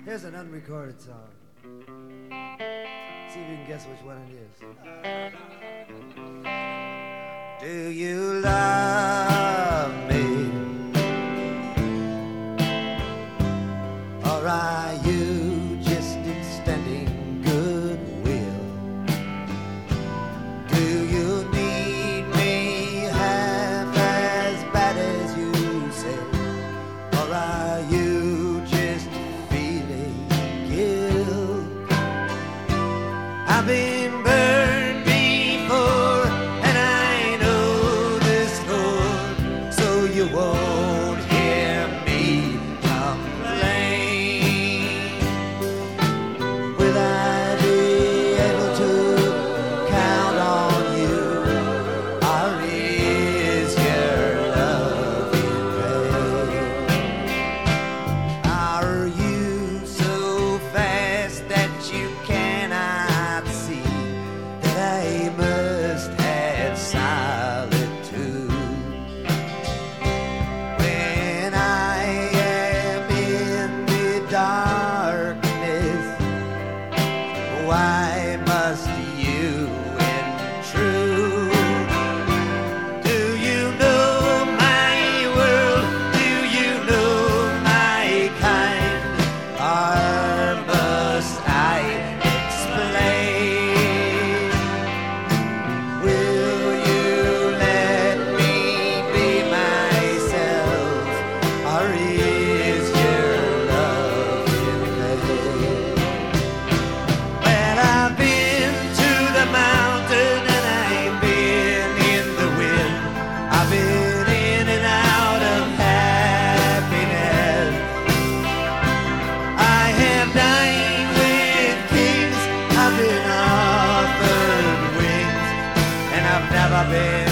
Here's an unrecorded song. See if you can guess which one it is. Do you love me? Or are you just extending goodwill? Do you need me half as bad as you say? Or are you just feeling guilt? I've been burned before and I know the score, so you won't hear me complain. Will I be able to count on you, or is your love in vain? Are you so fast that you cannot see that I must have solitude? When I am in the darkness, why must you intrude? Do you know my world? Do you know my kind? Or must I explain? Will you let me be myself, or is your love in vain? Well, I've been to the mountain and I've been in the wind. I've been in and out of happiness. I have dined with kings, I've been offered wings, and I've never been